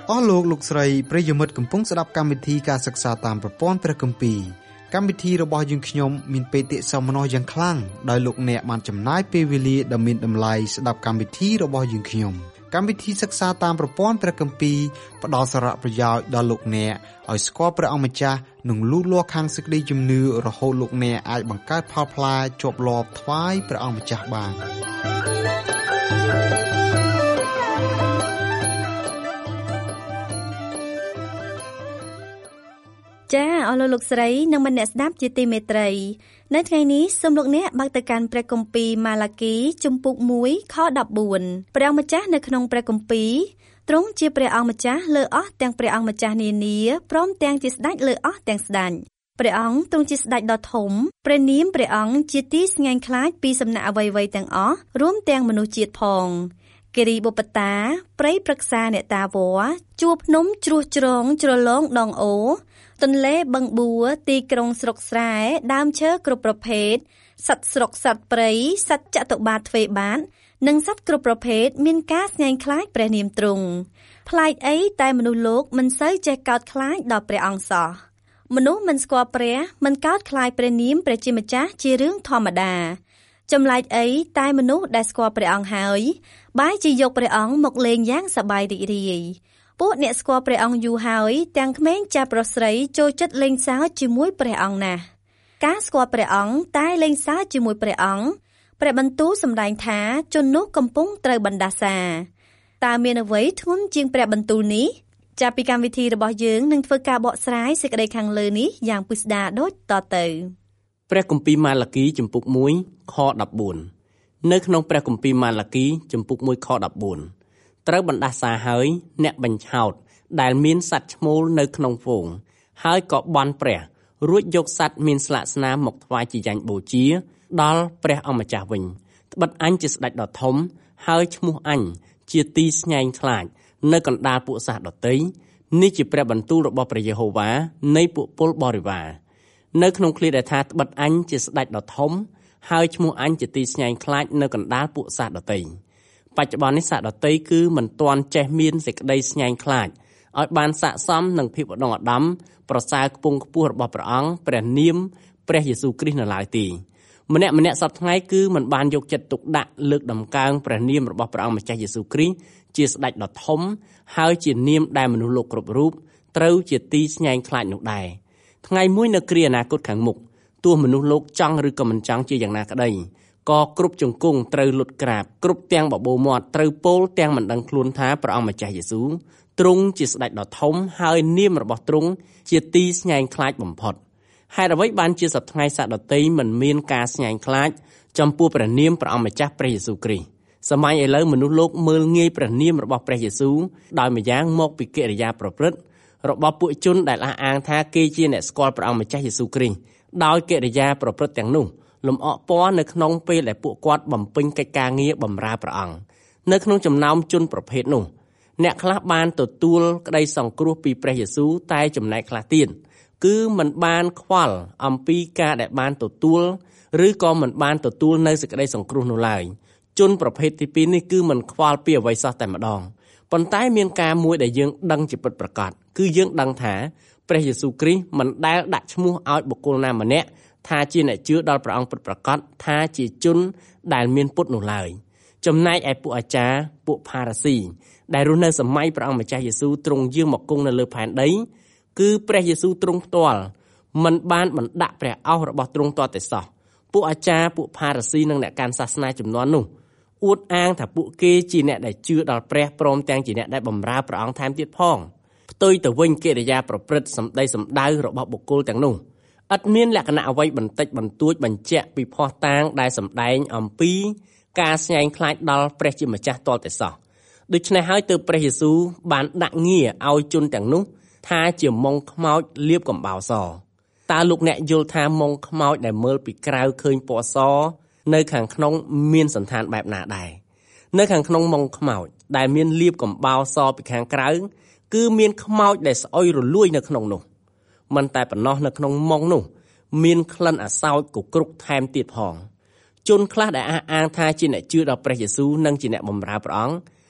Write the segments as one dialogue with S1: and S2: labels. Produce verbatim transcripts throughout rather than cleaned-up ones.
S1: អស់លោកលោកស្រីប្រិយមិត្តកំពុងស្ដាប់កម្មវិធីការសិក្សាតាមប្រព័ន្ធព្រះគម្ពីរកម្មវិធីរបស់យើងខ្ញុំមានបេតិសោមនស្សយ៉ាងខ្លាំងដោយលោកអ្នកបានចំណាយពេលវេលាដ៏មានតម្លៃស្ដាប់កម្មវិធីរបស់យើងខ្ញុំកម្មវិធីសិក្សាតាមប្រព័ន្ធព្រះគម្ពីរផ្ដល់សារៈប្រយោជន៍ដល់លោកអ្នកឲ្យស្គាល់ព្រះអង្គម្ចាស់និងលូតលាស់ខាងសេចក្តីជំនឿរហូតលោកអ្នកអាចបង្កើតផលផ្លែជាប់លាប់ថ្វាយព្រះអង្គម្ចាស់បាន
S2: ចាអស់លោកលោកស្រីនិងមនស្សស្ដាប់ជាទីមេត្រីនៅថ្ងៃនេះសូមលោកអ្នកបើកទៅកាន់ព្រះគម្ពីរម៉ាឡាគីជំពូកមួយខដប់បួនព្រះអង្គម្ចាស់នៅក្នុងព្រះគម្ពីរទ្រង់ជាព្រះអង្គម្ចាស់លើអស់ទាំងព្រះអង្គម្ចាស់នានាព្រមទាំងជាស្ដេចលើអស់ទាំងស្ដេចព្រះអង្គទ្រង់ជាស្ដេចដ៏ធំព្រះនាមព្រះអង្គជាទីស្ងាញ់ខ្លាចពីសំណាក់អ្វីៗទាំងអស់រួមទាំងមនុស្សជាតិផងគិរីបុប្បតាព្រៃព្រឹក្សាអ្នកតាវរជួរភ្នំជ្រោះជ្រងជ្រលងដងអូទន្លេបឹងបួរទីក្រុងស្រុកស្រែដើមឈើគ្រប់ប្រភេទសត្វស្រុកសត្វព្រៃសត្វចតុបាទទ្វេបាតនិងសត្វគ្រប់ប្រភេទមានការស្ញែងខ្លាចព្រះនាមទ្រង់ប្លែកអីតែមនុស្សលោកមិនសូវចេះកោតខ្លាចដល់ព្រះអង្គសោះមនុស្សមិនស្គាល់ព្រះមិនកោតខ្លាចព្រះនាមព្រះជាម្ចាស់ជារឿងធម្មតាចម្លែកអីតែមនុស្សដែលស្គាល់ព្រះអង្គហើយបែរជាយកព្រះអង្គមកលេងយ៉ាងសប្បាយរីករាយពួកអ្នកស្គាល់ព្រះអង្គយូរហើយទាំងក្មេងចាស់ប្រុសស្រីចូលចិត្តលេងសើចជាមួយព្រះអង្គណាស់ការស្គាល់ព្រះអង្គតែលេងសើចជាមួយព្រះអង្គព្រះបន្ទូលសម្ដែងថាជននោះកំពុងត្រូវបណ្ដាសាតើមានអ្វីធ្ងន់ជាងព្រះបន្ទូលនេះចាប់ពីកម្មវិធីរបស់យើងនឹងធ្វើការបកស្រាយសេចក្តីខាងលើនេះយ៉ាងពិស្ដារដូចតទៅ
S3: ព្រះគម្ពីរម៉ាឡាគីជំពូកមួយខដប់បួននៅក្នុងព្រះគម្ពីរម៉ាឡាគីជំពូកមួយខដប់បួនត្រូវបណ្ដាសាហើយអ្នកបញ្ឆោតដែលមានសត្វឈ្មោលនៅក្នុងហ្វូងហើយក៏បន់ព្រះរួចយកសត្វមានស្លាកស្នាមមកថ្វាយជាយ៉ាញ់បូជាដល់ព្រះអម្ចាស់វិញត្បិតអញជាស្ដេចដ៏ធំហើយឈ្មោះអញជាទីស្ញែងខ្លាចនៅកណ្ដាលពួកសាសដតីនេះជាព្រះបន្ទូលរបស់ព្រះយេហូវ៉ានៃពួកពលបរិវារនៅក្នុងឃ្លាដែលថាត្បិតអញជាស្ដេចដ៏ធំហើយឈ្មោះអញជាទីស្ញែងខ្លាចនៅកណ្ដាលពួកសាសដតីបច្ចុប្បន្ននេះសាសដតីគឺមិនទាន់ចេះមានសេចក្តីស្ញែងខ្លាចឲ្យបានស័ក្តិសមនឹងភាពឧត្តមឧត្តមប្រសើរខ្ពង់ខ្ពស់របស់ព្រះអង្គព្រះនាមព្រះយេស៊ូវគ្រីស្ទនៅឡើយទេម្នាក់ម្នាក់សពថ្ងៃគឺមិនបានយកចិត្តទុកដាក់លើកដំកើងព្រះនាមរបស់ព្រះអង្គម្ចាស់យេស៊ូវគ្រីស្ទជាស្ដេចដ៏ធំហើយជានាមដែលមនុស្សលោកគ្រប់រូបត្រូវជាទីស្ញែងខ្លាចនោះដែរថ្ងៃមួយនៅគ្រាអនាគតខាងមុខទោះមនុស្សលោកចង់ឬក៏មិនចង់ជាយ៉ាងណាក្តីក៏គ្រប់ជង្គង់ត្រូវលុតក្រាបគ្រប់ទាំងបបោមាត់ត្រូវពោលទាំងមិនដឹងខ្លួនថាព្រះអង្គម្ចាស់យេស៊ូវទ្រង់ជាស្ដេចដ៏ធំហើយនាមរបស់ទ្រង់ជាទីស្ញែងខ្លាចបំផុតហេតុអ្វីបានជាសប្តាហ៍សាសដតីមិនមានការស្ញែងខ្លាចចំពោះព្រះនាមព្រះអង្គម្ចាស់ព្រះយេស៊ូវគ្រីស្ទសម័យឥឡូវមនុស្សលោកមើលងាយព្រះនាមរបស់ព្រះយេស៊ូវដោយម្យ៉ាងមកពីកិរិយាប្រព្រឹត្តរបស់ពួកជនដែលអះអាងថាគេជាអ្នកស្គាល់ព្រះអង្គម្ចាស់យេស៊ូវគ្រីស្ទដោយកិរិយាប្រព្រឹត្តទាំងនោះលំអកពណ៌នៅក្នុងពេលដែលពួកគាត់បំពេញកិច្ចការងារបម្រើព្រះអង្គនៅក្នុងចំណោមជនប្រភេទនោះអ្នកខ្លះបានទទួលក្តីសង្គ្រោះពីព្រះយេស៊ូវតែចំណែកខ្លះទៀតគឺមិនបានខ្វល់អំពីការដែលបានទទួលឬក៏មិនបានទទួលនៅសេចក្តីសង្គ្រោះនោះឡើយជនប្រភេទទីពីរនេះគឺមិនខ្វល់ពីអ្វីសោះតែម្ដងប៉ុន្តែមានការមួយដែលយើងដឹងជាពិតប្រាកដគឺយើងដឹងថាព្រះយេស៊ូវគ្រីស្ទមិនដែលដាក់ឈ្មោះឲ្យបុគ្គលណាម្នាក់ថាជាអ្នកជឿដល់ព្រះអង្គពិតប្រាកដថាជាជនដែលមានពុតនោះឡើយចំណែកឯពួកអាចារ្យពួកផារ៉ាស៊ីដែលរស់នៅសម័យព្រះអង្គម្ចាស់យេស៊ូវទ្រង់យាងមកគង់នៅលើផែនដីគឺព្រះយេស៊ូវទ្រង់ផ្ទាល់មិនបានបណ្ដាក់ព្រះអោសរបស់ទ្រង់ទាល់តែសោះពួកអាចារ្យពួកផារ៉ាស៊ីនិងអ្នកកាន់សាសនាជំនាន់នោះអួតអាងថាពួកគេជាអ្នកដែលជឿដល់ព្រះព្រមទាំងជាអ្នកដែលបម្រើព្រះអង្គថែមទៀតផងផ្ទុយទៅវិញកិរិយាប្រព្រឹត្តសម្ដីសម្ដៅរបស់បុគ្គលទាំងនោះឥតមានលក្ខណៈអ្វីបន្តិចបន្តួចបញ្ជាក់ពីភស្តុតាងដែលសម្ដែងអំពីការស្ញែងខ្លាចដល់ព្រះជាម្ចាស់ទាល់តែសោះដូច្នេះហើយទើបព្រះយេស៊ូវបានដាក់ងារឲ្យជនទាំងនោះថាជាមុងខ្មោចលាបកំបោរសតើលោកអ្នកយល់ថាមុងខ្មោចដែលមើលពីក្រៅឃើញពណ៌សនៅខាងក្នុងមានសន្តានបែបណាដែរនៅខាងក្នុងមុងខ្មោចដែលមានលាបកំបោរសពីខាងក្រៅគឺមានខ្មោចដែលស្អុយរលួយនៅក្នុងនោះមិនតែប៉ុណ្ណោះនៅក្នុងមុងនោះមានក្លិនអាសោចគគ្រុកថែមទៀតផងជនខ្លះដែលអះអាងថាជាអ្នកជឿដល់ព្រះយេស៊ូវនិងជាអ្នកបម្រើព្រះអង្គ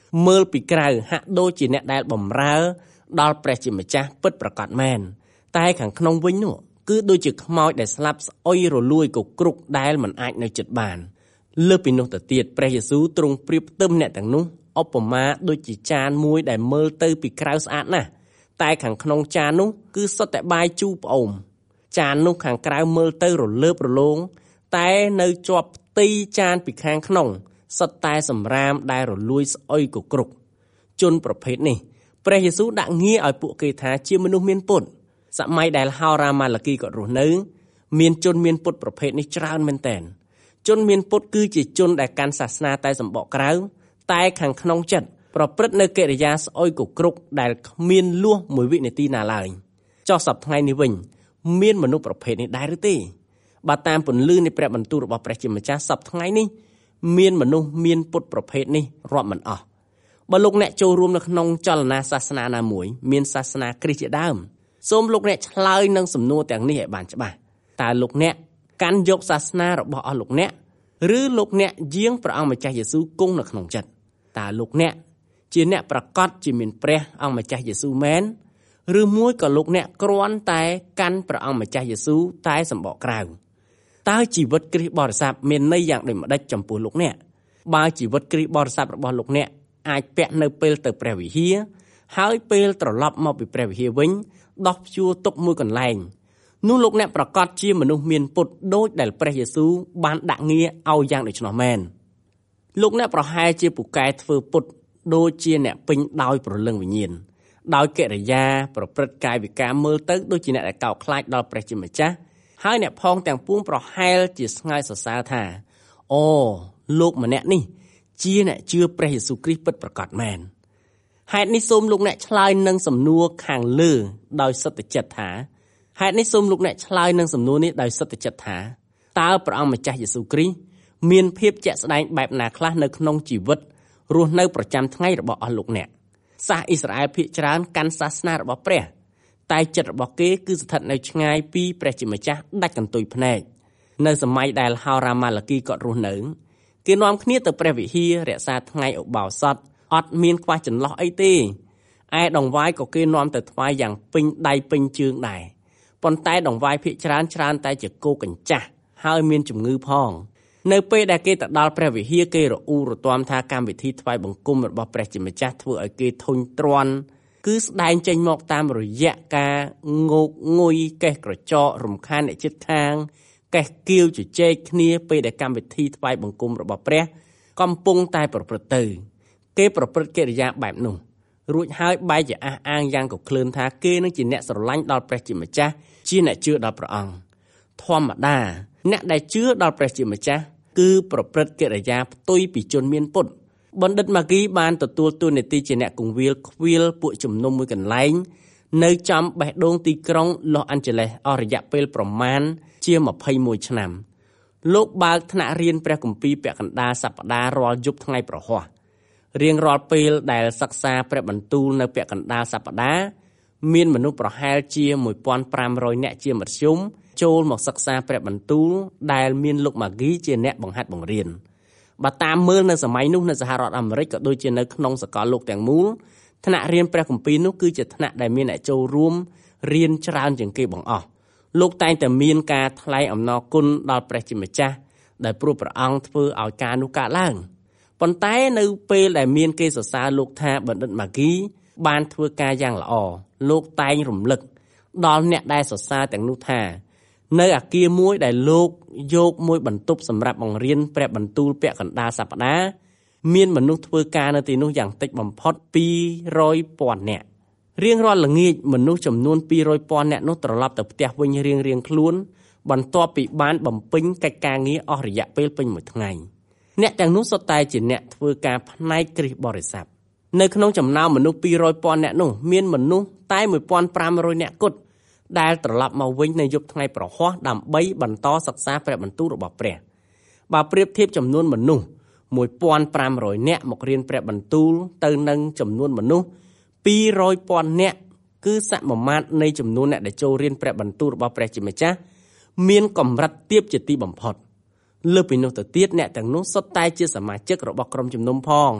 S3: មើលពីក្រៅហាក់ដូចជាអ្នកដែលបម្រើដល់ព្រះជាម្ចាស់ពិតប្រាកដមែនតែខាងក្នុងវិញនោះគឺដូចជាខ្មោចដែលស្លាប់ស្អុយរលួយកគ្រុកដែលមិនអាចនៅជិតបានលើសពីនោះទៅទៀតព្រះយេស៊ូវទ្រង់ប្រៀបផ្ទឹមអ្នកទាំងនោះឧបមាដូចជាចានមួយដែលមើលទៅពីក្រៅស្អាតណាស់តែខាងក្នុងចាននោះគឺសុទ្ធតែបាយជូរផ្អូមចាននោះខាងក្រៅមើលទៅរលើបរលោងតែនៅជាប់ផ្ទៃចានពីខាងក្នុងសុទ្ធតែសម្រាមដែលរលួយស្អុយកគ្រុកជនប្រភេទនេះព្រះយេស៊ូវដាក់ងារឲ្យពួកគេថាជាមនុស្សមានពុតសម័យដែលហោរាម៉ាឡាគីគាត់រស់នៅមានជនមានពុតប្រភេទនេះច្រើនមែនទែនជនមានពុតគឺជាជនដែលកាន់សាសនាតែសម្បកក្រៅតែខាងក្នុងចិត្តប្រព្រឹត្តនៅកិរិយាស្អុយកគ្រុកដែលគ្មានលួសមួយវិនាទីណាឡើយចុះសប្តាហ៍ថ្ងៃនេះវិញមានមនុស្សប្រភេទនេះដែរឬទេបើតាមពន្លឺនៃព្រះបន្ទូលរបស់ព្រះជាម្ចាស់សប្តាហ៍ថ្ងៃនេះមានមនុស្សមានពុតប្រភេទនេះរាប់មិនអស់បើលោកអ្នកចូលរួមនៅក្នុងចលនាសាសនាណាមួយមានសាសនាគ្រីស្ទជាដើមសូមលោកអ្នកឆ្លើយនឹងសំណួរទាំងនេះឲ្យបានច្បាស់តើលោកអ្នកកាន់យកសាសនារបស់អស់លោកអ្នកឬលោកអ្នកយាងព្រះអង្គម្ចាស់យេស៊ូវគង់នៅក្នុងចិត្តតើលោកអ្នកជាអ្នកប្រកាសជាមានព្រះអង្គម្ចាស់យេស៊ូវមែនឬមួយក៏លោកអ្នកគ្រាន់តែកាន់ព្រះអង្គម្ចាស់យេស៊ូវតែសម្បកក្រៅតើជីវិតគ្រីស្ទបរិស័ទមានន័យយ៉ាងដូចម្ដេចចំពោះលោកអ្នកបើជីវិតគ្រីស្ទបរិស័ទរបស់លោកអ្នកអាចពាក់នៅពេលទៅព្រះវិហារហើយពេលត្រឡប់មកពីព្រះវិហារវិញដោះព្យួរទុកមួយកន្លែងនោះលោកអ្នកប្រកាសជាមនុស្សមានពុតដូចដែលព្រះយេស៊ូវបានដាក់ងារឲ្យយ៉ាងដូច្នោះមែនលោកអ្នកប្រហែលជាពូកែធ្វើពុតដូចជាអ្នកពេញដោយព្រលឹងវិញ្ញាណដោយកិរិយាប្រព្រឹត្តកាយវិការមើលទៅដូចជាអ្នកដែលកោតខ្លាចដល់ព្រះជាម្ចាស់ហើយអ្នកផងទាំងពួងប្រហែលជាស្ងើយសរសើរថាអូលោកម្នាក់នេះជាអ្នកជឿព្រះយេស៊ូវគ្រីស្ទពិតប្រាកដមែនហេតុនេះសូមលោកអ្នកឆ្លើយនឹងសំណួរខាងលើដោយសត្យចិត្តថាហេតុនេះសូមលោកអ្នកឆ្លើយនឹងសំណួរនេះដោយសត្យចិត្តថាតើព្រះអង្គម្ចាស់យេស៊ូវគ្រីស្ទមានភាពជាក់ស្ដែងបែបណាខ្លះនៅក្នុងជីវិតរស់នៅប្រចាំថ្ងៃរបស់អស់លោកអ្នកសាសអ៊ីស្រាអែលភាគច្រើនកាន់សាសនារបស់ព្រះតែចិត្តរបស់គេគឺស្ថិតនៅឆ្ងាយពីព្រះជាម្ចាស់ដាច់កន្ទុយភ្នែកនៅសម័យដែលហោរាម៉ាឡាគីគាត់រស់នៅគេនាំគ្នាទៅព្រះវិហាររក្សាថ្ងៃឧបោសថអត់មានខ្វះចន្លោះអីទេឯដង្វាយក៏គេនាំទៅថ្វាយយ៉ាងពេញដៃពេញជើងដែរប៉ុន្តែដង្វាយភាគច្រើនច្រើនតែជាគោកញ្ចាស់ហើយមានជំងឺផងនៅពេលដែលគេទៅដល់ព្រះវិហារគេរអ៊ូរទាំថាកម្មវិធីថ្វាយបង្គំរបស់ព្រះជាម្ចាស់ធ្វើឲ្យគេធុញទ្រាន់គឺស្ដែងចេញមកតាមរយៈការងោកងុយកេះក្រចករំខានអ្នកជិតខាងកេះគៀវជជែកគ្នាពេលដែលកម្មវិធីថ្វាយបង្គំរបស់ព្រះកំពុងតែប្រព្រឹត្តទៅគេប្រព្រឹត្តកិរិយាបែបនោះរួចហើយបែរជាអះអាងយ៉ាងកក្លឿនថាគេនឹងជាអ្នកស្រឡាញ់ដល់ព្រះជាម្ចាស់ជាអ្នកជឿដល់ព្រះអង្គធម្មតាអ្នកដែលជឿដល់ព្រះជាម្ចាស់គឺប្រព្រឹត្តកិរិយាផ្ទុយពីជនមានពុតបណ្ឌិតម៉ាគីបានទទួលតួនាទីជាអ្នកគង្វាលខ្វៀលពួកជំនុំមួយកន្លែងនៅចំបេះដូងទីក្រុងឡូសអាន់ជេលេសអស់រយៈពេលប្រមាណជាម្ភៃមួយឆ្នាំលោកបើកថ្នាក់រៀនព្រះគម្ពីរពាក់កណ្ដាលសប្តាហ៍រាល់យប់ថ្ងៃប្រហ័សរៀងរាល់ពេលដែលសិក្សាព្រះបន្ទូលនៅពាក់កណ្ដាលសប្តាហ៍មានមនុស្សប្រហែលជាmột nghìn năm trămនាក់ជាមធ្យមចូលមកសិក្សាព្រះបន្ទូលដែលមានលោកម៉ាគីជាអ្នកបង្ហាត់បង្រៀនបើតាមមើលនៅសម័យនោះនៅសហរដ្ឋអាមេរិកក៏ដូចជានៅក្នុងសាកលលោកទាំងមូលថ្នាក់រៀនព្រះគម្ពីរនោះគឺជាថ្នាក់ដែលមានអ្នកចូលរួមរៀនច្រើនជាងគេបង្អស់លោកតែងតែមានការថ្លែងអំណរគុណដល់ព្រះជាម្ចាស់ដែលព្រោះព្រះអង្គធ្វើឲ្យការនោះកើតឡើងប៉ុន្តែនៅពេលដែលមានគេសរសើរលោកថាបណ្ឌិតម៉ាគីបានធ្វើការយ៉ាងល្អលោកតែងរំលឹកដល់អ្នកដែលសរសើរទាំងនោះថានៅអគារមួយដែលលោកយកមួយបន្ទប់សម្រាប់បង្រៀនព្រះបន្ទូលពាក់កណ្ដាលសប្តាហ៍មានមនុស្សធ្វើការនៅទីនោះយ៉ាងតិចបំផុតពីរយពាន់នាក់រៀងរាល់ល្ងាចមនុស្សចំនួនពីរយពាន់នាក់នោះត្រឡប់ទៅផ្ទះវិញរៀងរៀងខ្លួនបន្ទាប់ពីបានបំពេញកិច្ចការងារអស់រយៈពេលពេញមួយថ្ងៃអ្នកទាំងនោះសុទ្ធតែជាអ្នកធ្វើការផ្នែកគ្រីស្ទបរិស័ទនៅក្នុងចំណោមមនុស្សពីរយពាន់នាក់នោះមានមនុស្សតែmột nghìn năm trămនាក់គត់ដែលត្រឡប់មកវិញនៅយប់ថ្ងៃប្រហ័សដើម្បីបន្តសិក្សាព្រះបន្ទូលរបស់ព្រះបើប្រៀបធៀបចំនួនមនុស្សmột nghìn năm trămនាក់មករៀនព្រះបន្ទូលទៅនឹងចំនួនមនុស្សពីរយពាន់នាក់គឺសមាមាត្រនៃចំនួនអ្នកដែលចូលរៀនព្រះបន្ទូលរបស់ព្រះជាម្ចាស់មានកម្រិតទាបជាទីបំផុតលើពីនោះទៅទៀតអ្នកទាំងនោះសុទ្ធតែជាសមាជិករបស់ក្រុមជំនុំផង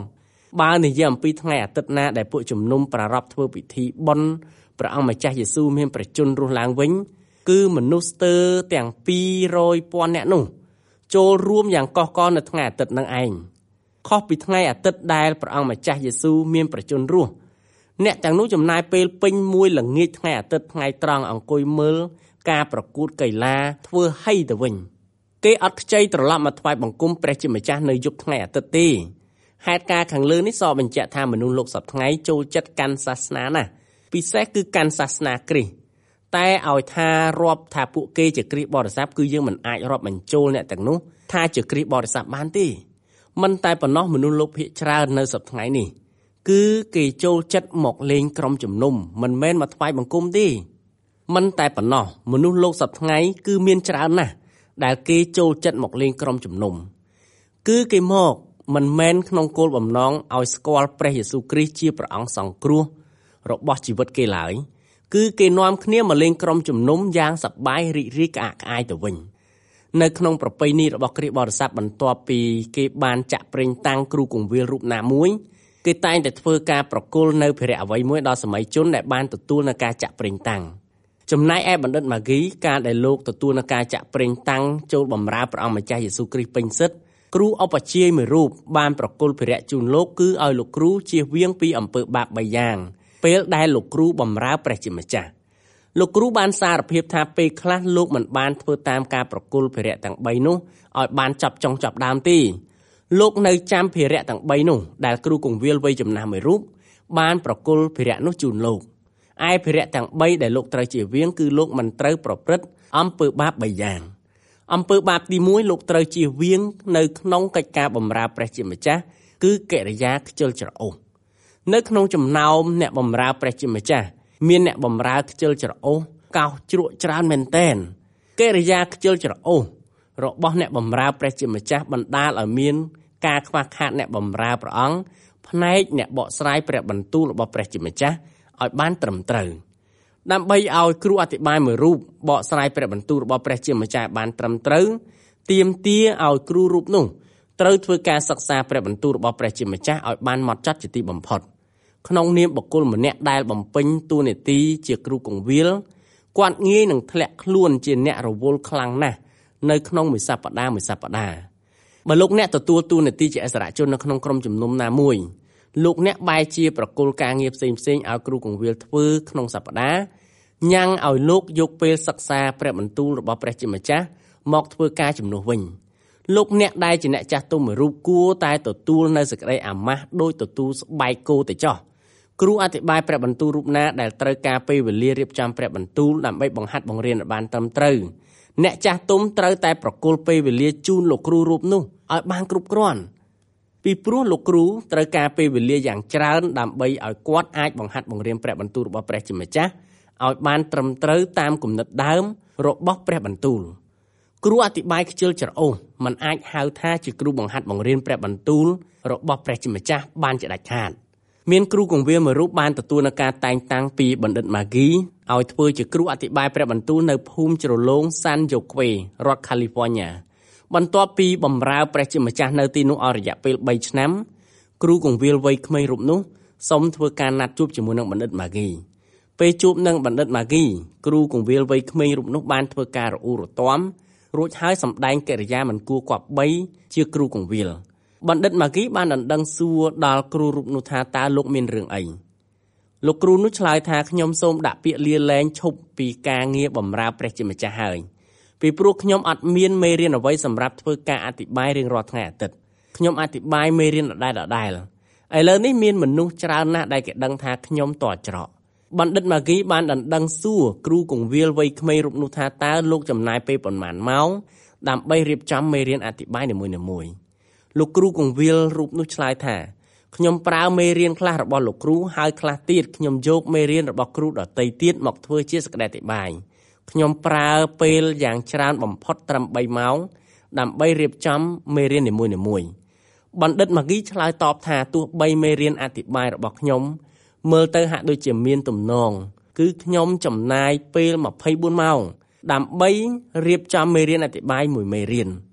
S3: បើនិយាយអំពីថ្ងៃអាទិត្យណាដែលពួកជំនុំប្រារព្ធធ្វើពិធីបុណ្យព្រះអង្គម្ចាស់យេស៊ូវមានប្រជញ្ញរស់ឡើងវិញគឺមនុស្សស្ទើរទាំងពីររយពាន់នាក់នោះចូលរួមយ៉ាងកុះករនៅថ្ងៃអាទិត្យនឹងឯងខុសពីថ្ងៃអាទិត្យដែលព្រះអង្គម្ចាស់យេស៊ូវមានប្រជញ្ញរស់អ្នកទាំងនោះចំណាយពេលពេញមួយល្ងាចថ្ងៃអាទិត្យថ្ងៃត្រង់អង្គុយមើលការប្រកួតកីឡាធ្វើហីទៅវិញគេអត់ខ្ចីត្រឡប់មកថ្វាយបង្គំព្រះជាម្ចាស់នៅយប់ថ្ងៃអាទិត្យទេហេតុការណ៍ខាងលើនេះសបញ្ជាក់ថាមនុស្សលោកសពថ្ងៃចូលចិត្តកាន់សាសនាណាស់ពិសេសគឺកាន់សាសនាគ្រីស្ទតែឲ្យថារាប់ថាពួកគេជាគ្រីស្ទបរិស័ទគឺយើងមិនអាចរាប់បញ្ចូលអ្នកទាំងនោះថាជាគ្រីស្ទបរិស័ទបានទេមិនតែប៉ុណ្ណោះមនុស្សលោកភាគច្រើននៅសប្តាហ៍នេះគឺគេចូលចិត្តមកលេងក្រុមជំនុំមិនមែនមកថ្វាយបង្គំទេមិនតែប៉ុណ្ណោះមនុស្សលោកសប្តាហ៍គឺមានច្រើនណាស់ដែលគេចូលចិត្តមកលេងក្រុមជំនុំគឺគេមកមិនមែនក្នុងគោលបំណងឲ្យស្គាល់ព្រះយេស៊ូវគ្រីស្ទជាព្រះអង្គសង្គ្រោះរបស់ជីវិតគេឡើយគឺគេនាំគ្នាមកលេងក្រុមជំនុំយ៉ាងសប្បាយរីករាយក្អាកក្អាយទៅវិញនៅក្នុងប្រពៃណីរបស់គ្រិស្តបរិស័ទបន្ទាប់ពីគេបានចាក់ប្រេងតាំងគ្រូគង្វាលរូបណាមួយគេតែងតែធ្វើការប្រគល់នៅភារៈអ្វីមួយដល់សម័យជនដែលបានទទួលនៅការចាក់ប្រេងតាំងចំណែកឯបណ្ឌិតម៉ាហ្គីការដែលលោកទទួលនៅការចាក់ប្រេងតាំងចូលបម្រើព្រះអង្គម្ចាស់យេស៊ូវគ្រីស្ទពេញសិទ្ធគ្រូឧបជាយមួយរូបបានប្រគល់ភារៈជូនលោកគឺឲ្យលោកគ្រូជៀសវាងពីអំពើបាបបីយ៉ាងពេលដែលលោកគ្រូបម្រើព្រះជាម្ចាស់លោកគ្រូបានសារភាពថាពេលខ្លះលោកមិនបានធ្វើតាមការប្រគល់ភារៈទាំងបីនោះឲ្យបានចាប់ចុងចាប់ដើមទេលោកនៅចាំភារៈទាំងបីនោះដែលគ្រូគង្វាលវ័យចំណាស់មួយរូបបានប្រគល់ភារៈនោះជូនលោកឯភារៈទាំងបីដែលលោកត្រូវជៀសវាងគឺលោកមិនត្រូវប្រព្រឹត្តអំពើបាបបីយ៉ាងអំពើបាបទីមួយលោកត្រូវជៀសវាងនៅក្នុងកិច្ចការបម្រើព្រះជាម្ចាស់គឺកិរិយាខ្ជិលច្រអូសនៅក្នុងចំណោមអ្នកបម្រើព្រះជាម្ចាស់មានអ្នកបម្រើខ្ជិលច្រអូសកោសជ្រក់ច្រើនមែនទែនកិរិយាខ្ជិលច្រអូសរបស់អ្នកបម្រើព្រះជាម្ចាស់បណ្ដាលឲ្យមានការខ្វះខាតអ្នកបម្រើព្រះអង្គផ្នែកអ្នកបកស្រាយព្រះបន្ទូលរបស់ព្រះជាម្ចាស់ឲ្យបានត្រឹមត្រូវដើម្បីឲ្យគ្រូអធិប្បាយមួយរូបបកស្រាយព្រះបន្ទូលរបស់ព្រះជាម្ចាស់បានត្រឹមត្រូវទាមទារឲ្យគ្រូរូបនោះត្រូវធ្វើការសិក្សាព្រះបន្ទូលរបស់ព្រះជាម្ចាស់ឲ្យបានហ្មត់ចត់ជាទីបំផុតក្នុងនាមបុគ្គលម្នាក់ដែលបំពេញតួនាទីជាគ្រូគង្វាលគាត់ងាយនឹងធ្លាក់ខ្លួនជាអ្នករវល់ខ្លាំងណាស់នៅក្នុងមួយសប្តាហ៍មួយសប្តាហ៍បើលោកអ្នកទទួលតួនាទីជាអិសរជននៅក្នុងក្រុមជំនុំណាមួយលោកអ្នកបែរជាប្រគល់ការងារផ្សេងផ្សេងឲ្យគ្រូគង្វាលធ្វើក្នុងសប្តាហ៍ញ៉ាំងឲ្យលោកយកពេលសិក្សាព្រះបន្ទូលរបស់ព្រះជាម្ចាស់មកធ្វើការជំនួសវិញលោកអ្នកដែលជាអ្នកចាស់ទុំមួយរូបគួរតែទទួលនៅសេចក្តីអាម៉ាស់ដោយទទួលស្បែកគោទៅចោះគ្រូអធិប្បាយព្រះបន្ទូលរូបណាដែលត្រូវការពេលវេលារៀបចំព្រះបន្ទូលដើម្បីបង្ហាត់បង្រៀនឲ្យបានត្រឹមត្រូវអ្នកចាស់ទុំត្រូវតែប្រគល់ពេលវេលាជូនលោកគ្រូរូបនោះឲ្យបានគ្រប់គ្រាន់ពីព្រោះលោកគ្រូត្រូវការពេលវេលាយ៉ាងច្រើនដើម្បីឲ្យគាត់អាចបង្ហាត់បង្រៀនព្រះបន្ទូលរបស់ព្រះជាម្ចាស់ឲ្យបានត្រឹមត្រូវតាមគំនិតដើមរបស់ព្រះបន្ទូលគ្រូអធិប្បាយខ្ជិលច្រអូសមិនអាចហៅថាជាគ្រូបង្ហាត់បង្រៀនព្រះបន្ទូលរបស់ព្រះជាម្ចាស់បានជាដាច់ខាតមានគ្រូគង្វាលមួយរូបបានទទួលនៅការតែងតាំងពីបណ្ឌិតម៉ាហ្គីឲ្យធ្វើជាគ្រូអធិប្បាយព្រះបន្ទូលនៅភូមិជ្រលងសានយ៉ូខ្វេរដ្ឋកាលីហ្វ័រញ៉ាបន្ទាប់ពីបម្រើព្រះជាម្ចាស់នៅទីនោះអស់រយៈពេលបីឆ្នាំគ្រូគង្វាលវ័យក្មេងរូបនោះសូមធ្វើការណាត់ជួបជាមួយនឹងបណ្ឌិតម៉ាហ្គីពេលជួបនឹងបណ្ឌិតម៉ាហ្គីគ្រូគង្វាលវ័យក្មេងរូបនោះបានធ្វើការរអ៊ូរទាំរួចហើយសម្ដែងកិរិយាមិនគួរគប្បីជាគ្រូគង្វាលបណ្ឌិតម៉ាហ្គីបានដណ្ដឹងសួរដល់គ្រូរូបនោះថាតើលោកមានរឿងអីលោកគ្រូនោះឆ្លើយថាខ្ញុំសូមដាក់ពាក្យលាលែងឈប់ពីការងារបម្រើព្រះជាម្ចាស់ហើយពីព្រោះខ្ញុំអត់មានមេរៀនអ្វីសម្រាប់ធ្វើការអធិប្បាយរៀងរាល់ថ្ងៃអាទិត្យខ្ញុំអធិប្បាយមេរៀនដដែលដដែលឥឡូវនេះមានមនុស្សច្រើនណាស់ដែលគេដឹងថាខ្ញុំតច្រកបណ្ឌិតម៉ាហ្គីបានដណ្ដឹងសួរគ្រូគង្វាលវ័យក្មេងរូបនោះថាតើលោកចំណាយពេលប៉ុន្មានម៉ោងដើម្បីរៀបចំមេរៀនអធិប្បាយនីមួយៗលោកគ្រូគង្វាលរូបនោះឆ្លើយថាខ្ញុំប្រើមេរៀនខ្លះរបស់លោកគ្រូហើយខ្លះទៀតខ្ញុំយកមេរៀនរបស់គ្រូដទៃទៀតមកធ្វើជាសេចក្តីអធិប្បាយខ្ញុំប្រើពេលយ៉ាងច្រើនបំផុតត្រឹមបីម៉ោងដើម្បីរៀបចំមេរៀននីមួយៗបណ្ឌិតម៉ាហ្គីឆ្លើយតបថាទោះបីមេរៀនអធិប្បាយរបស់ខ្ញុំមើលទៅហាក់ដូចជាមានទំនងគឺខ្ញុំចំណាយពេលម្ភៃបួនម៉ោងដើម្បីរៀបចំមេរៀនអធិប្បាយមួយមេរៀន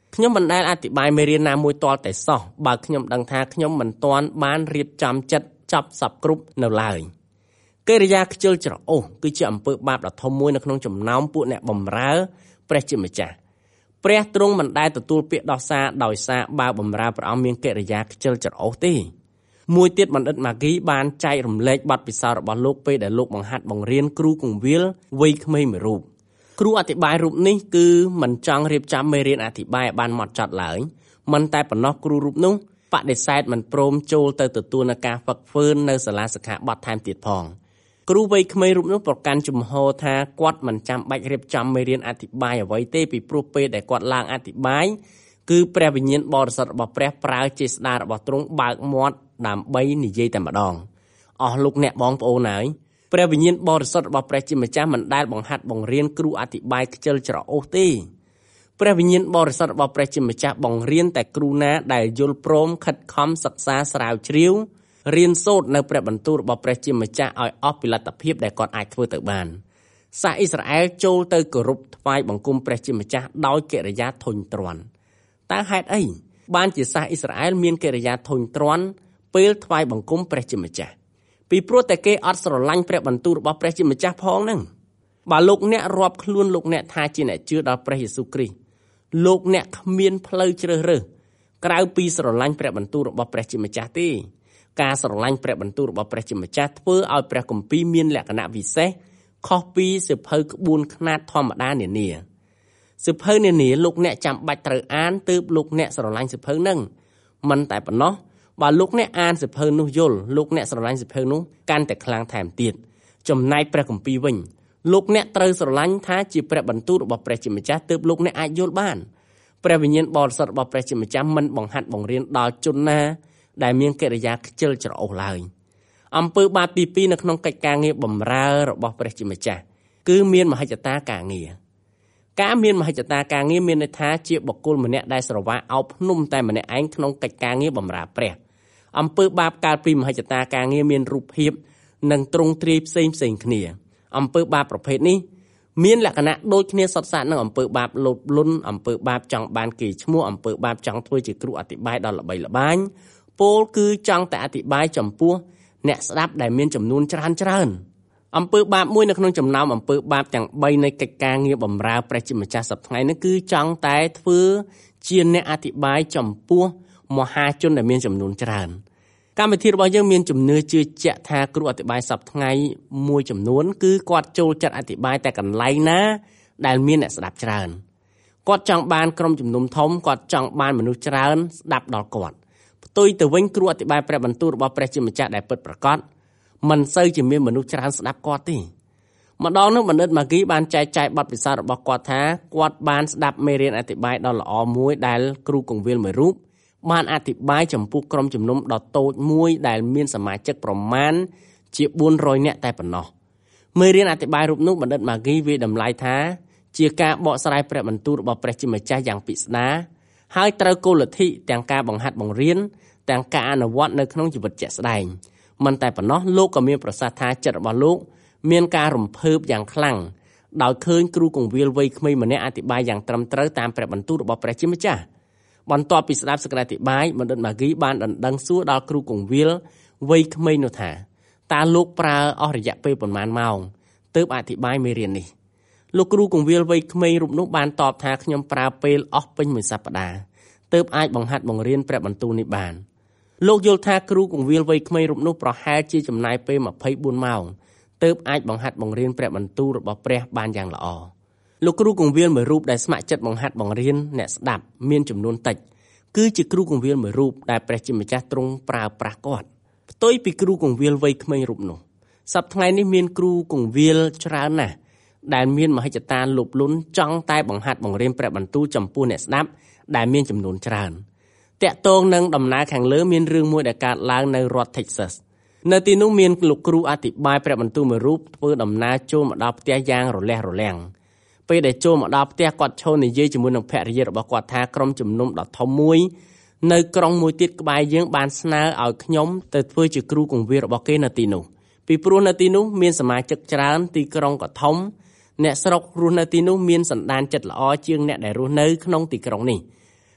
S3: ខ្ញុំមិនដែលអធិប្បាយមេរៀនណាមួយទាល់តែសោះបើខ្ញុំដឹងថាខ្ញុំមិនទាន់បានរៀបចំចិត្តចប់សពគ្រប់នៅឡើយកិរិយាខ្ជិលច្រអូសគឺជាអំពើបាបដ៏ធំមួយនៅក្នុងចំណោមពួកអ្នកបម្រើព្រះជាម្ចាស់ព្រះទ្រង់មិនដែលទទួលពាក្យដោះសារដោយសារបើបម្រើព្រះអង្គមានកិរិយាខ្ជិលច្រអូសទេមួយទៀតបណ្ឌិតម៉ាហ្គីបានចែករំលែកបទពិសោធន៍របស់លោកពេលដែលលោកបង្ហាត់បង្រៀនគ្រូគង្វាលវ័យក្មេងមួយរូបគ្រូអធិប្បាយរូបនេះគឺមិនចង់រៀបចំមេរៀនអធិប្បាយឲ្យបានហ្មត់ចត់ឡើយមិនតែប៉ុណ្ណោះគ្រូរូបនោះបដិសេធមិនព្រមចូលទៅទទួលនៅការហ្វឹកហ្វឺននៅសាលាសិក្ខាបទថែមទៀតផងគ្រូវ័យក្មេងរូបនោះប្រកាន់ជំហរថាគាត់មិនចាំបាច់រៀបចំមេរៀនអធិប្បាយអ្វីទេពីព្រោះពេលដែលគាត់ឡើងអធិប្បាយគឺព្រះវិញ្ញាណបរិសុទ្ធរបស់ព្រះប្រើចេស្តារបស់ទ្រង់បើកមាត់ដើម្បីនិយាយតែម្ដងអស់លោកអ្នកបងប្អូនហើយព្រះវិញ្ញាណបរិសុទ្ធរបស់ព្រះជាម្ចាស់មិនដែលបង្ហាត់បង្រៀនគ្រូអធិប្បាយខ្ជិលច្រអូសទេព្រះវិញ្ញាណបរិសុទ្ធរបស់ព្រះជាម្ចាស់បង្រៀនតែគ្រូណាដែលយល់ព្រមខិតខំសិក្សាស្រាវជ្រាវរៀនសូត្រនៅព្រះបន្ទូលរបស់ព្រះជាម្ចាស់ឲ្យអស់ពីលទ្ធភាពដែលគាត់អាចធ្វើទៅបានសាសអ៊ីស្រាអែលចូលទៅគោរពថ្វាយបង្គំព្រះជាម្ចាស់ដោយកិរិយាធុញទ្រាន់តើហេតុអីបានជាសាសអ៊ីស្រាអែលមានកិរិយាធុញទ្រាន់ពេលថ្វាយបង្គំព្រះជាម្ចាស់ពីព្រោះតែគេអត់ស្រឡាញ់ព្រះបន្ទូលរបស់ព្រះជាម្ចាស់ផងហ្នឹងបើលោកអ្នករាប់ខ្លួនលោកអ្នកថាជាអ្នកជឿដល់ព្រះយេស៊ូវគ្រីស្ទលោកអ្នកគ្មានផ្លូវជ្រើសរើសក្រៅពីស្រឡាញ់ព្រះបន្ទូលរបស់ព្រះជាម្ចាស់ទេការស្រឡាញ់ព្រះបន្ទូលរបស់ព្រះជាម្ចាស់ធ្វើឲ្យព្រះគម្ពីរមានលក្ខណៈពិសេសខុសពីសៀវភៅក្បួនខ្នាតធម្មតានានាសៀវភៅនានាលោកអ្នកចាំបាច់ត្រូវអានទើបលោកអ្នកស្រឡាញ់សៀវភៅហ្នឹងមិនតែប៉ុណ្ណោះបើលោកអ្នកអានសៀវភៅនោះយល់លោកអ្នកស្រឡាញ់សៀវភៅនោះកាន់តែខ្លាំងថែមទៀតចំណែកព្រះគម្ពីរវិញលោកអ្នកត្រូវស្រឡាញ់ថាជាព្រះបន្ទូលរបស់ព្រះជាម្ចាស់ទើបលោកអ្នកអាចយល់បានព្រះវិញ្ញាណបរិសុទ្ធរបស់ព្រះជាម្ចាស់មិនបង្ហាត់បង្រៀនដល់ជនណាដែលមានកិរិយាខ្ជិលច្រអូសឡើយអំពើបាបទីពីរនៅក្នុងកិច្ចការងារបម្រើរបស់ព្រះជាម្ចាស់គឺមានមហិច្ឆតាការងារការមានមហិច្ឆតាការងារមានន័យថាជាបុគ្គលម្នាក់ដែលស្រវាអោបភ្នំតែម្នាក់ឯងក្នុងកិច្ចការងារបម្រើព្រះអំពើបាបកើតពីមហិច្ឆតាការងារមានរូបភាពនិងទ្រង់ទ្រាយផ្សេងផ្សេងគ្នាអំពើបាបប្រភេទនេះមានលក្ខណៈដូចគ្នាសុទ្ធសាធនឹងអំពើបាបលោភលន់អំពើបាបចង់បានកេរ្តិ៍ឈ្មោះអំពើបាបចង់ធ្វើជាគ្រូអធិប្បាយដល់ល្បីល្បាញពោលគឺចង់តែអធិប្បាយចំពោះអ្នកស្ដាប់ដែលមានចំនួនច្រើនច្រើនអំពើបាបមួយនៅក្នុងចំណោមអំពើបាបទាំងបីនៃកិច្ចការងារបម្រើព្រះជាម្ចាស់សប្តាហ៍ថ្ងៃនេះគឺចង់តែធ្វើជាអ្នកអធិប្បាយចំពោះមហាជនដែលមានចំនួនច្រើនកម្មវិធីរបស់យើងមានជំនឿជឿជាក់ថាគ្រូអធិប្បាយសប្តាហ៍ថ្ងៃមួយចំនួនគឺគាត់ចូលចិត្តអធិប្បាយតែកន្លែងណាដែលមានអ្នកស្ដាប់ច្រើនគាត់ចង់បានក្រុមជំនុំធំគាត់ចង់បានមនុស្សច្រើនស្ដាប់ដល់គាត់ផ្ទុយទៅវិញគ្រូអធិប្បាយព្រះបន្ទូលរបស់ព្រះជាម្ចាស់ដែលពិតប្រាកដមិនសូវជាមានមនុស្សច្រើនស្ដាប់គាត់ទេម្ដងនោះបណ្ឌិតម៉ាហ្គីបានចែកចាយបទពិសោធន៍របស់គាត់ថាគាត់បានស្ដាប់មេរៀនអធិប្បាយដ៏ល្អមួយដែលគ្រូគង្វាលមួយរូបបានអធិប្បាយចំពោះក្រុមជំនុំដ៏តូចមួយដែលមានសមាជិកប្រមាណជាបួនរយនាក់តែប៉ុណ្ណោះមេរៀនអធិប្បាយរូបនោះបណ្ឌិតម៉ាហ្គីវាតម្លៃថាជាការបកស្រាយព្រះបន្ទូលរបស់ព្រះជាម្ចាស់យ៉ាងពិស្ដារហើយត្រូវគោលលទ្ធិទាំងការបង្ហាត់បង្រៀនទាំងការអនុវត្តនៅក្នុងជីវិតជាក់ស្ដែងមិនតែប៉ុណ្ណោះលោកក៏មានប្រសាសន៍ថាចិត្តរបស់លោកមានការរំភើបយ៉ាងខ្លាំងដោយឃើញគ្រូគង្វាលវ័យក្មេងម្នាក់អធិប្បាយយ៉ាងត្រឹមត្រូវតាមព្រះបន្ទូលរបស់ព្រះជាម្ចាស់បន្ទាប់ពីស្ដាប់សេចក្ដីអធិប្បាយបណ្ឌិតម៉ាហ្គីបានដណ្ដឹងសួរដល់គ្រូគង្វាលវ័យក្មេងនោះថាតើលោកប្រើអស់រយៈពេលប៉ុន្មានម៉ោងទើបអធិប្បាយមេរៀននេះលោកគ្រូគង្វាលវ័យក្មេងរូបនោះបានតបថាខ្ញុំប្រើពេលអស់ពេញមួយសប្តាហ៍ទើបអាចបង្ហាត់បង្រៀនព្រះបន្ទូលនេះបានលោកយល់ថាគ្រូគង្វាលវ័យក្មេងរូបនោះប្រហែលជាចំណាយពេលម្ភៃបួនម៉ោងទើបអាចបង្ហាត់បង្រៀនព្រះបន្ទូលរបស់ព្រះបានយ៉ាងល្អលោកគ្រូគង្វាលមួយរូបដែលស្ម័គ្រចិត្តបង្ហាត់បង្រៀនអ្នកស្ដាប់មានចំនួនតិចគឺជាគ្រូគង្វាលមួយរូបដែលព្រះជាម្ចាស់ទ្រង់ប្រើប្រាស់គាត់ផ្ទុយពីគ្រូគង្វាលវ័យក្មេងរូបនោះសប្តាហ៍ថ្ងៃនេះមានគ្រូគង្វាលច្រើនណាស់ដែលមានមហិច្ឆតាលោភលន់ចង់តែបង្ហាត់បង្រៀនព្រះបន្ទូលចំពោះអ្នកស្ដាប់ដែលមានចំនួនច្រើនតាក់ទងនឹងដំណើរខាងលើមានរឿងមួយដែលកើតឡើងនៅរដ្ឋ Texas នៅទីនោះមានលោកគ្រូអធិប្បាយព្រះបន្ទូលមួយរូបធ្វើដំណើរចូលមកដល់ផ្ទះយ៉ាងរលះរលាំងពេលដែលចូលមកដល់ផ្ទះគាត់ឈរនិយាយជាមួយនឹងភរិយារបស់គាត់ថាក្រុមជំនុំដ៏ធំមួយនៅក្រុងមួយទៀតក្បែរយើងបានស្នើឲ្យខ្ញុំទៅធ្វើជាគ្រូគង្វាលរបស់គេនៅទីនោះពីព្រោះនៅទីនោះមានសមាជិកច្រើនទីក្រុងក៏ធំអ្នកស្រុករស់នៅទីនោះមានសន្តានចិត្តល្អជាងអ្នកដែលរស់នៅក្នុងទីក្រុងនេះហ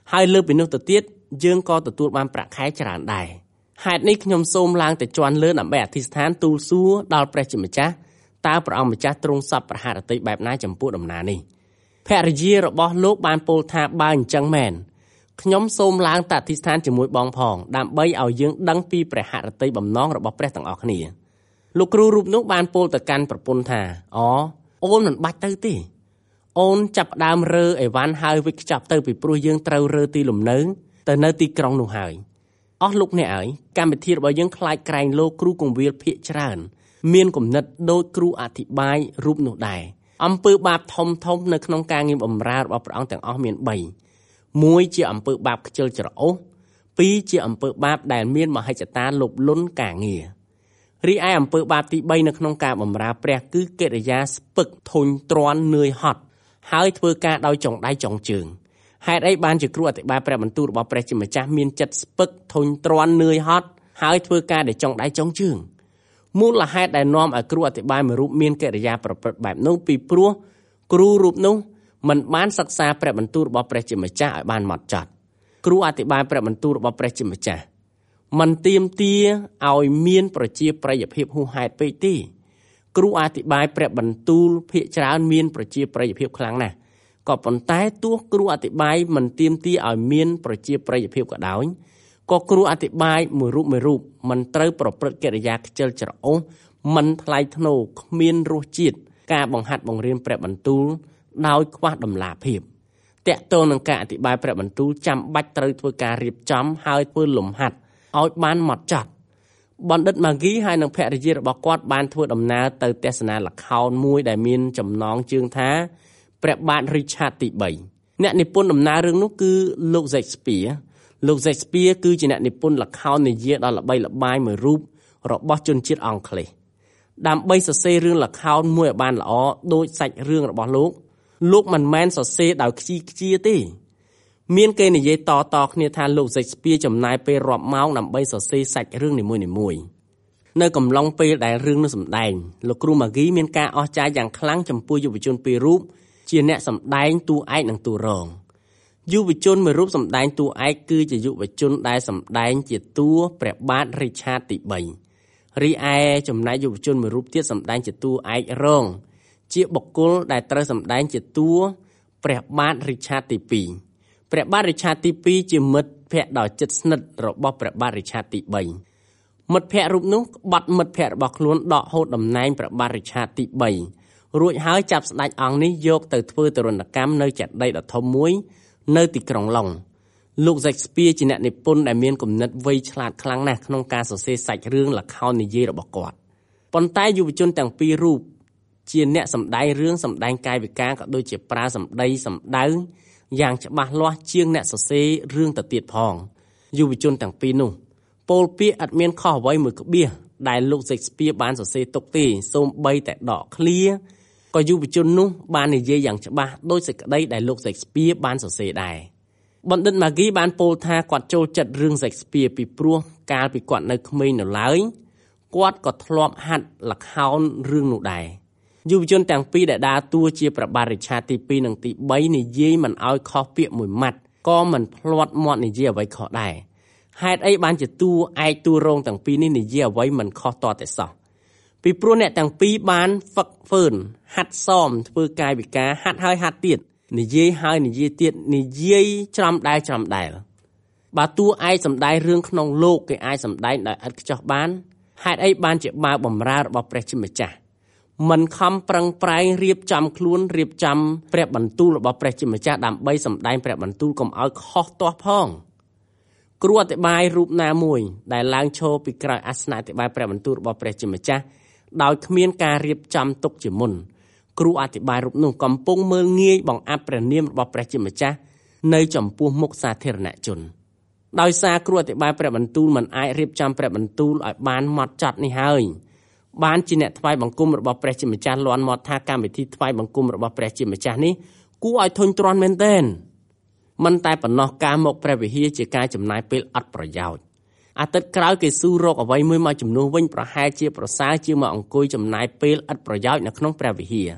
S3: ហើយលើពីនោះទៅទៀតយើងក៏ទទួលបានប្រាក់ខែច្រើនដែរហេតុនេះខ្ញុំសូមឡើងទៅជាន់លើដើម្បីអធិស្ឋានទូលសួរដល់ព្រះជាម្ចាស់តើព្រះអង្គម្ចាស់ទ្រង់សពប្រហារតីបែបណាចំពោះដំណើរនេះភរិយារបស់លោកបានពោលថាបើអញ្ចឹងមែនខ្ញុំសូមឡើងទៅអធិស្ឋានជាមួយបងផងដើម្បីឲ្យយើងដឹងពីព្រះハរតីបំណងរបស់ព្រះទាំងអស់គ្នាលោកគ្រូរូបនោះបានពោលទៅកាន់ប្រពន្ធថាអូអូនមិនបាច់ទៅទេអូនចាប់ដើមរើអីវ៉ាន់ហើយវិចខ្ចប់ទៅពីព្រោះយើងត្រូវរើទីលំនៅទៅនៅទីក្រុងនោះហើយអស់លោកអ្នកអើយកម្មវិធីរបស់យើងខ្លាចក្រែងលោកគ្រូកងវិលភាគច្រើនមានគំនិតដូចគ្រូអធិប្បាយរូបនោះដែរអំពើបាបធំធំនៅក្នុងការងារបម្រើរបស់ព្រះអង្គទាំងអស់មានបីមួយជាអំពើបាបខ្ជិលច្រអូសពីរជាអំពើបាបដែលមានមហិច្ឆតាលោភលន់ការងាររីឯអំពើបាបទីបីនៅក្នុងការបម្រើព្រះគឺកិរិយាស្ពឹកធុញទ្រាន់នឿយហត់ហើយធ្វើការដោយចុងដៃចុងជើងហេតុអីបានជាគ្រូអធិប្បាយព្រះបន្ទូលរបស់ព្រះជាម្ចាស់មានចិត្តស្ពឹកធុញទ្រាន់នឿយហត់ហើយធ្វើការដោយចុងដៃចុងជើងមូលហេតុដែលនាំឲ្យគ្រូអធិប្បាយមួយរូបមានកិរិយាប្រព្រឹត្តបែបនោះពីព្រោះគ្រូរូបនោះមិនបានសិក្សាព្រះបន្ទូលរបស់ព្រះជាម្ចាស់ឲ្យបានហ្មត់ចត់គ្រូអធិប្បាយព្រះបន្ទូលរបស់ព្រះជាម្ចាស់មិនទាមទារឲ្យមានប្រជាប្រិយភាពហួសហេតុពេកទេគ្រូអធិប្បាយព្រះបន្ទូលភាគច្រើនមានប្រជាប្រិយភាពខ្លាំងណាស់ក៏ប៉ុន្តែទោះគ្រូអធិប្បាយមិនទាមទារឲ្យមានប្រជាប្រិយភាពក៏ដោយក៏គ្រូអធិប្បាយមួយរូបមួយរូបមិនត្រូវប្រព្រឹត្តកិរិយាខ្ជិលច្រអូសមិនថ្លៃថ្នូរគ្មានរសជាតិការបង្ហាត់បង្រៀនព្រះបន្ទូលដោយខ្វះតម្លាភាពតកតងនឹងការអធិប្បាយព្រះបន្ទូលចាំបាច់ត្រូវធ្វើការរៀបចំហើយធ្វើលំហាត់ឲ្យបានហ្មត់ចត់បណ្ឌិតម៉ាហ្គីហើយនិងភរិយារបស់គាត់បានធ្វើដំណើរទៅទស្សនាល្ខោនមួយដែលមានចំណងជើងថាព្រះបាទរីឆាតទីបីអ្នកនិពន្ធដំណើររឿងនោះគឺលោក Shakespeare លោក Shakespeare គឺជាអ្នកនិពន្ធល្ខោននិយាយដ៏ល្បីល្បាញមួយរូបរបស់ជនជាតិអង់គ្លេសដើម្បីសរសេររឿងល្ខោនមួយឲ្យបានល្អដូចសាច់រឿងរបស់លោកលោកមិនមែនសរសេរដោយខ្ជីខ្ជាទេមានគេនិយាយតតគ្នាថាលោក Shakespeare ចំណាយពេលរាប់ម៉ោងដើម្បីសរសេរសាច់រឿងនីមួយៗនៅកំឡុងពេលដែលរឿងនោះសម្ដែងលោកគ្រូម៉ាហ្គីមានការអស្ចារ្យយ៉ាងខ្លាំងចំពោះយុវជនពីររូបជាអ្នកសម្ដែងតួឯកនិងតួរងយុវជនមួយរូបសម្ដែងតួឯកគឺជាយុវជនដែលសម្ដែងជាតួព្រះបាទរីឆាតទីបីរីឯចំណែកយុវជនមួយរូបទៀតសម្ដែងជាតួឯករងជាបុគ្គលដែលត្រូវសម្ដែងជាតួព្រះបាទរីឆាតទីពីរព្រះបាទរីឆាតទីពីរជាមិត្តភក្តិដ៏ជិតស្និទ្ធរបស់ព្រះបាទរីឆាតទីបីមិត្តភក្តិរូបនោះក្បត់មិត្តភក្តិរបស់ខ្លួនដកហូតតំណែងព្រះបាទរីឆាតទីបីរួចហើយចាប់ស្ដេចអង្គនេះយកទៅធ្វើទរណកម្មនៅចេតិយដ៏ធំមួយនៅទីក្រុងឡុងលោក Shakespeare ជាអ្នកនិពន្ធដែលមានគំនិតវៃឆ្លាតខ្លាំងណាស់ក្នុងការសរសេរសាច់រឿងល្ខោននិយាយរបស់គាត់ប៉ុន្តែយុវជនទាំងពីររូបជាអ្នកសម្ដែងរឿងសម្ដែងកាយវិការក៏ដូចជាប្រើសម្ដីសម្ដៅយ៉ាងច្បាស់លាស់ជាងអ្នកសរសេររឿងទៅទៀតផងយុវជនទាំងពីរនោះពោលពាក្យឥតមានខុសអ្វីមួយក្បៀសដែលលោក Shakespeare បានសរសេរទុកទេសូម្បីតែដកឃ្លាក៏យុវជននោះបាននិយាយយ៉ាងច្បាស់ដោយសេចក្តីដែលលោក Shakespeare បានសរសេរដែរបណ្ឌិតម៉ាហ្គីបានពោលថាគាត់ចូលចិត្តរឿង Shakespeare ពីព្រោះកាលពីគាត់នៅក្មេងនៅឡើយគាត់ក៏ធ្លាប់ហាត់ល្ខោនរឿងនោះដែរយុវជនទាំងពីរដែលដើរតួជាព្រះបាទរីឆាតទីពីរនិងទីបីនិយាយមិនឲ្យខុសពាក្យមួយម៉ាត់ក៏មិនភ្លាត់មាត់និយាយអ្វីខុសដែរហេតុអីបានជាតួឯកតួរងទាំងពីរនេះនិយាយអ្វីមិនខុសតតែសោះពីព្រោះអ្នកទាំងពីរបានហ្វឹកហ្វឺនហាត់សមធ្វើកាយវិការហាត់ហើយហាត់ទៀតនិយាយហើយនិយាយទៀតនិយាយច្រំដែលច្រំដែលបើតួឯកសម្ដែងរឿងក្នុងលោកគេអាចសម្ដែងដោយឥតខ្ចោះបានហេតុអីបានជាបើបម្រើរបស់ព្រះជាម្ចាស់មិនខំប្រឹងប្រែងរៀបចំខ្លួនរៀបចំព្រះបន្ទូលរបស់ព្រះជាម្ចាស់ដើម្បីសម្ដែងព្រះបន្ទូលកុំឲ្យខុសទាស់ផងគ្រូអធិប្បាយរូបណាមួយដែលឡើងឈរពីក្រោយអាសនៈអធិប្បាយព្រះបន្ទូលរបស់ព្រះជាម្ចាស់ដោយគ្មានការរៀបចំទុកជាមុនគ្រូអធិប្បាយរូបនោះកំពុងមើលងាយបង្អាប់ព្រះនាមរបស់ព្រះជាម្ចាស់នៅចំពោះមុខសាធារណជនដោយសារគ្រូអធិប្បាយព្រះបន្ទូលមិនអាចរៀបចំព្រះបន្ទូលឲ្យបានហ្មត់ចត់នេះហើយបានជាអ្នកថ្វាយបង្គំរបស់ព្រះជាម្ចាស់លាន់មាត់ថាកម្មវិធីថ្វាយបង្គំរបស់ព្រះជាម្ចាស់នេះគួរឲ្យធុញទ្រាន់មែនទែនមិនតែប៉ុណ្ណោះការមកព្រះវិហារជាការចំណាយពេលអត់ប្រយោជន៍អាទិត្យក្រោយគេស៊ូរកអ្វីមួយមកជំនួសវិញប្រហែលជាប្រសើរជាងមកអង្គុយចំណាយពេលឥតប្រយោជន៍នៅក្នុងព្រះវិហារ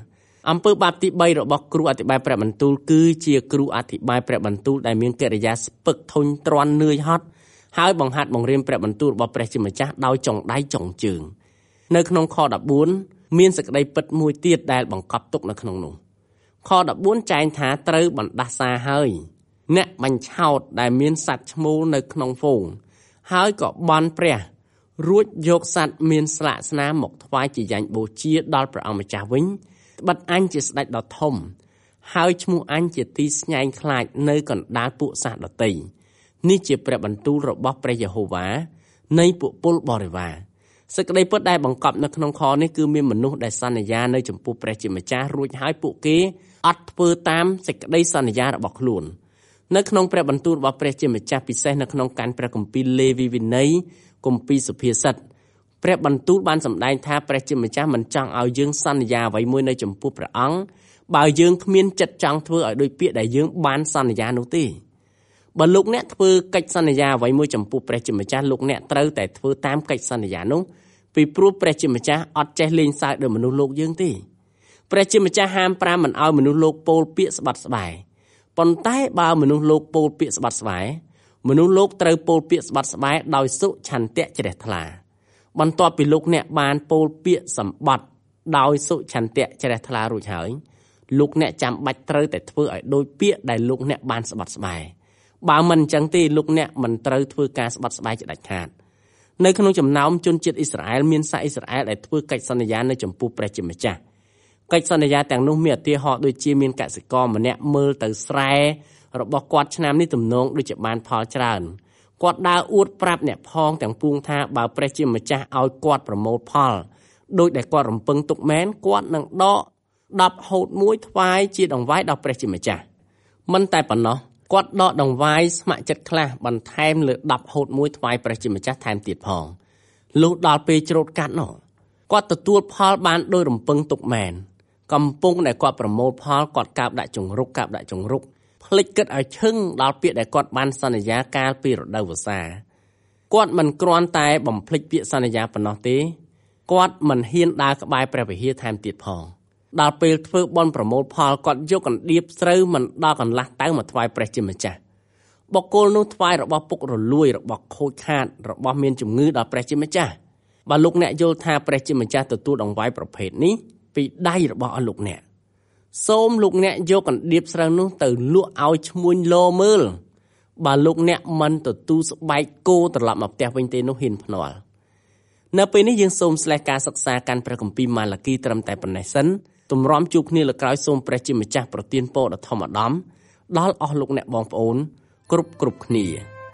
S3: អំពើបាបទី3របស់គ្រូអធិប្បាយព្រះបន្ទូលគឺជាគ្រូអធិប្បាយព្រះបន្ទូលដែលមានកិរិយាស្ពឹកធុញទ្រាន់នឿយហត់ហើយបង្ហាត់បង្រៀនព្រះបន្ទូលរបស់ព្រះជាម្ចាស់ដោយចុងដៃចុងជើងនៅក្នុងខដប់បួនមានសេចក្តីពិតមួយទៀតដែលបង្កប់ទុកនៅក្នុងនោះខដប់បួនចែងថាត្រូវបណ្ដាសាហើយអ្នកបញ្ឆោតដែលមានសត្វឈ្មោលនៅក្នុងហ្វូងហើយក៏បន់ព្រះរួចយកសត្វមានស្លាកស្នាមមកថ្វាយជាយ៉ាញ់បូជាដល់ព្រះអង្គម្ចាស់វិញត្បិតអញជាស្ដេចដ៏ធំហើយឈ្មោះអញជាទីស្ញែងខ្លាចនៅកណ្ដាលពួកសាសដតីនេះជាព្រះបន្ទូលរបស់ព្រះយេហូវ៉ានៃពួកពលបរិវារសេចក្តីពិតដែលបង្កប់នៅក្នុងខនេះគឺមានមនុស្សដែលសន្យានៅចំពោះព្រះជាម្ចាស់រួចហើយពួកគេអត់ធ្វើតាមសេចក្តីសន្យារបស់ខ្លួននៅក្នុងព្រះបន្ទូលរបស់ព្រះជាម្ចាស់ពិសេសនៅក្នុងកានព្រះគម្ពីរលេវីវិន័យគម្ពីរសុភាសិតព្រះបន្ទូលបានសម្ដែងថាព្រះជាម្ចាស់មិនចង់ឲ្យយើងសន្យាអ្វីមួយនៅចំពោះព្រះអង្គបើយើងគ្មានចិត្តចង់ធ្វើឲ្យដូចពាក្យដែលយើងបានសន្យានោះទេបើលោកអ្នកធ្វើកិច្ចសន្យាអ្វីមួយចំពោះព្រះជាម្ចាស់លោកអ្នកត្រូវតែធ្វើតាមកិច្ចសន្យានោះពីព្រោះព្រះជាម្ចាស់អត់ចេះលេងសើចដោយមនុស្សលោកយើងទេព្រះជាម្ចាស់ហាមប្រាមមិនឲ្យមនុស្សលោកពោលពាក្យស្បាត់ស្បែប៉ុន្តែបើមនុស្សលោកពោលពាក្យស្បាត់ស្បែមនុស្សលោកត្រូវពោលពាក្យស្បាត់ស្បែដោយសុឆន្ទៈជ្រះថ្លាបន្ទាប់ពីលោកអ្នកបានពោលពាក្យសម្បត្តិដោយសុឆន្ទៈជ្រះថ្លារួចហើយលោកអ្នកចាំបាច់ត្រូវតែធ្វើឲ្យដូចពាក្យដែលលោកអ្នកបានស្បាត់ស្បែបើមិនអញ្ចឹងទេលោកអ្នកមិនត្រូវធ្វើការស្បាត់ស្បែជាដាច់ខាតនៅក្នុងចំណោមជនជាតិអ៊ីស្រាអែលមានសាសអ៊ីស្រាអែលដែលធ្វើកិច្ចសន្យានៅចំពោះព្រះជាម្ចាស់កិច្ចសន្យាទាំងនោះមានឧទាហរណ៍ដូចជាមានកសិករម្នាក់មើលទៅស្រែរបស់គាត់ឆ្នាំនេះទំនងដូចជាបានផលច្រើនគាត់ដើរអួតប្រាប់អ្នកផងទាំងពួងថាបើព្រះជាម្ចាស់ឲ្យគាត់ប្រមូលផលដោយដែលគាត់រំពឹងទុកមែនគាត់នឹងដកដប់ហូតមួយថ្វាយជាដង្វាយដល់ព្រះជាម្ចាស់មិនតែប៉ុណ្ណោះគាត់ដកដង្វាយស្ម័គ្រចិត្តខ្លះបន្ថែមលើដប់ហូតមួយថ្វាយព្រះជាម្ចាស់ថែមទៀតផងលុះដល់ពេលច្រូតកាត់នោះគាត់ទទួលផលបានដោយរំពឹងទុកមែនកំពុងដែលគាត់ប្រមូលផលគាត់កាប់ដាក់ចង្រុកកាប់ដាក់ចង្រុកភ្លេចគិតឲ្យឈឹងដល់ពាក្យដែលគាត់បានសន្យាកាលពីរដូវវស្សាគាត់មិនគ្រាន់តែបំភ្លេចពាក្យសន្យាប៉ុណ្ណោះទេគាត់មិនហ៊ានដើរក្បែរព្រះវិហារថែមទៀតផងដល់ពេលធ្វើបុណ្យប្រមូលផលគាត់យកកណ្ដៀបស្រូវមិនដល់កន្លះតៅមកថ្វាយព្រះជាម្ចាស់បុគ្គលនោះថ្វាយរបស់ពុករលួយរបស់ខូចខាតរបស់មានជំងឺដល់ព្រះជាម្ចាស់បើលោកអ្នកយល់ថាព្រះជាម្ចាស់ទទួលដង្វាយប្រភេទនេះពីដៃរបស់អស់លោកអ្នកសូមលោកអ្នកយកកណ្ដៀបស្រូវនោះទៅលក់ឲ្យឈ្មួញលោមើលបើលោកអ្នកមិនទទួលស្បែកគោត្រឡប់មកផ្ទះវិញទេនោះហ៊ានភ្នាល់នៅពេលនេះយើងសូមស្លេះការសិក្សាកាន់ព្រះគម្ពីរម៉ាឡាគីត្រឹមតែប៉ុណ្ណេះសិនទម្រាំជួបគ្នាលើក្រោយសូមព្រះជាម្ចាស់ប្រទានពរដ៏ធម្មអារម្មណ៍ដល់អស់លោកអ្នកបងប្អូនគ្រប់គ្រប់គ្នា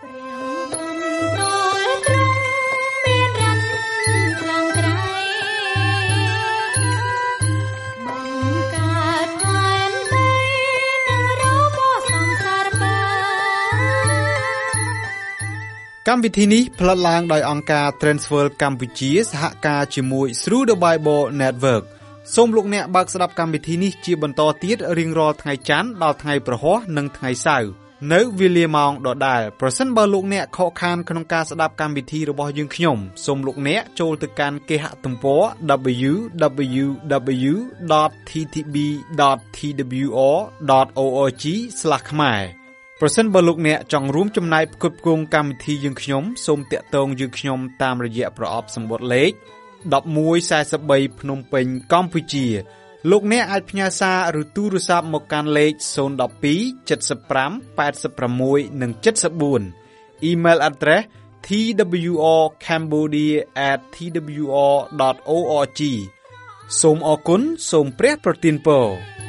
S1: កម្មវិធីនេះផ្លាត់ឡើងដោយអង្គការ Transworld កម្ពុជាសហការជាមួយ Through the Bible Network សូមលោកអ្នកបើកស្ដាប់កម្មវិធីនេះជាបន្តទៀតរៀងរាល់ថ្ងៃច័ន្ទដល់ថ្ងៃព្រហស្បតិ៍និងថ្ងៃសៅរ៍នៅវេលាម៉ោងដដែលប្រសិនបើលោកអ្នកខកខានក្នុងការស្ដាប់កម្មវិធីរបស់យើងខ្ញុំសូមលោកអ្នកចូលទៅកាន់គេហទំព័រ double-u double-u double-u ដត t t b ដត t w r ដត org ស្លាស ខ្មែរប្រសិនបើលោកអ្នកចង់រួមចំណែកផ្គត់ផ្គង់កម្មវិធីយើងខ្ញុំសូមតាក់ទងយើងខ្ញុំតាមរយៈប្រអប់សម្បត្តិលេខmột một bốn baភ្នំពេញកម្ពុជាលោកអ្នកអាចផ្ញើសារឬទូរស័ព្ទមកកាន់លេខศูนย์ หนึ่ง สอง เจ็ด ห้า แปด หก និង เจ็ด สี่ Email address t w r cambodia at t w r dot org សូមអរគុណសូមព្រះប្រទានពរ